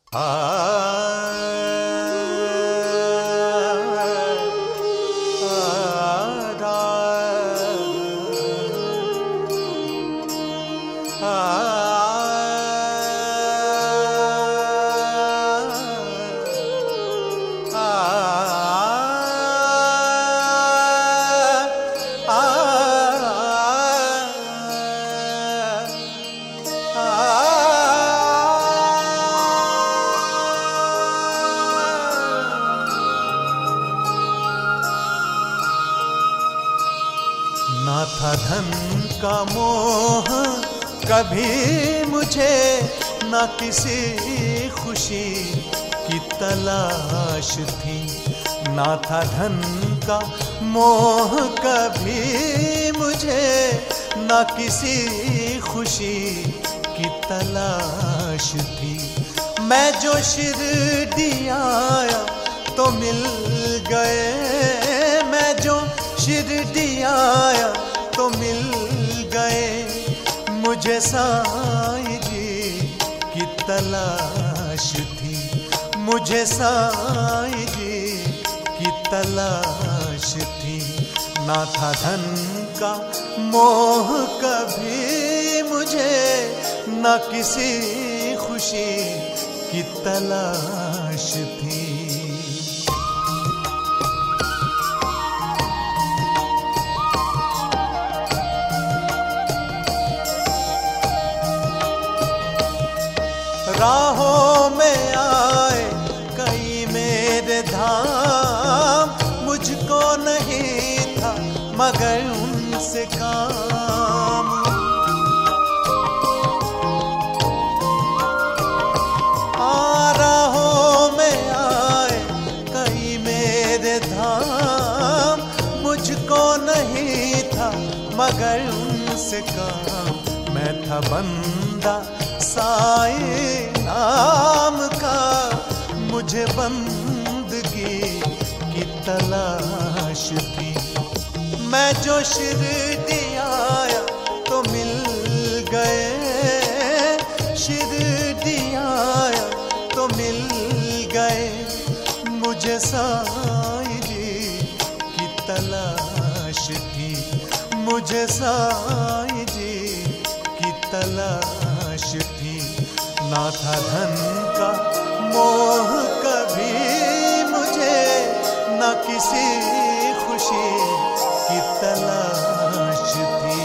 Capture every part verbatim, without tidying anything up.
आ, ना था धन का मोह कभी मुझे, ना किसी खुशी की तलाश थी। ना था धन का मोह कभी मुझे, ना किसी खुशी की तलाश थी। मैं जो शिरडी आया तो मिल गए, मैं जो शिरडी आया तो मिल गए। मुझे साईं जी की तलाश थी, मुझे साईं जी की तलाश थी। ना था धन का मोह कभी मुझे, ना किसी खुशी की तलाश थी। राहों में आए कई मेरे धाम, मुझको नहीं था मगर उनसे काम। आ राहों में आए कई मेरे धाम, मुझको नहीं था मगर उनसे काम। मैं था बंदा साईं नाम का, मुझे बंदगी की तलाश थी। मैं जो शिरडी आया तो मिल गए, शिरडी आया तो मिल गए। मुझे साईं जी की तलाश थी, मुझे साईं जी की तलाश थी। ना था धन का मोह कभी मुझे, ना किसी खुशी की तलाश थी।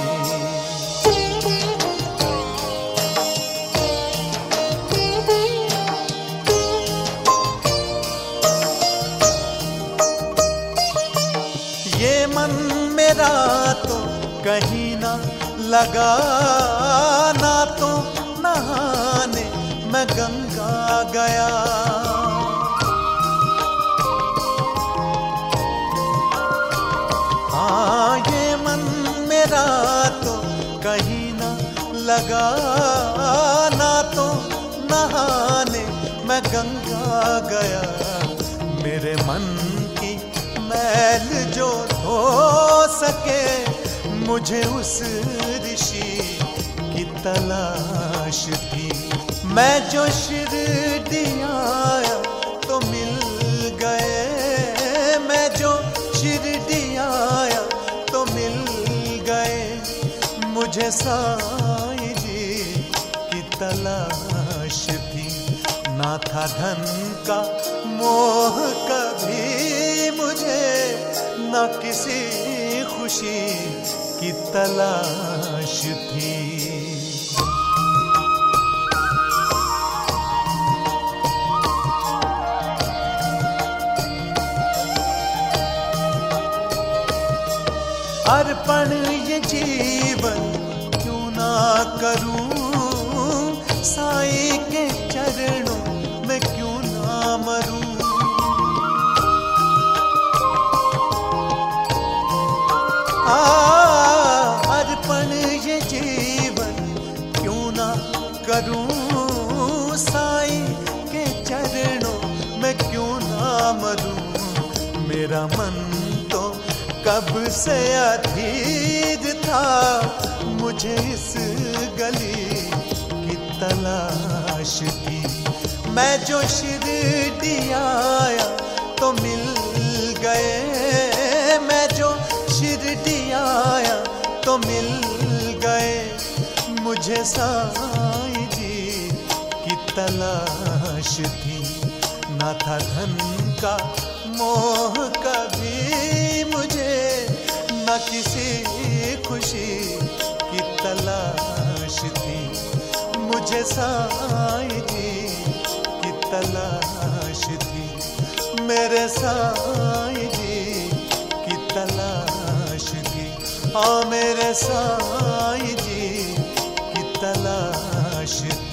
ये मन मेरा तो कहीं ना लगा, ना तो नहाने मैं गंगा गया। हाँ ये मन मेरा तो कहीं ना लगा, ना तो नहाने मैं गंगा गया। मेरे मन की मैल जो धो सके, मुझे उस ऋषि की तलाश थी। मैं जो शिरडी आया तो मिल गए, मैं जो शिरडी आया तो मिल गए। मुझे साईं जी की तलाश थी। ना था धन का मोह कभी मुझे, ना किसी खुशी की तलाश थी। अर्पण ये जीवन क्यों ना करूं, साईं के चरणों में क्यों ना मरूं। आ अर्पण ये जीवन क्यों ना करूं, साईं के चरणों में क्यों ना मरूं। मेरा मन तो कब से अधीर था, मुझे इस गली की तलाश थी। मैं जो शिरडी आया तो मिल गए, मैं जो शिरडी आया तो मिल गए। मुझे साईं जी की तलाश थी, ना था धन का मोह कभी मुझे, न किसी खुशी की तलाश थी। मुझे साईं जी की तलाश थी, मेरे साईं जी की तलाश थी। हाँ मेरे साईं जी की तलाश थी।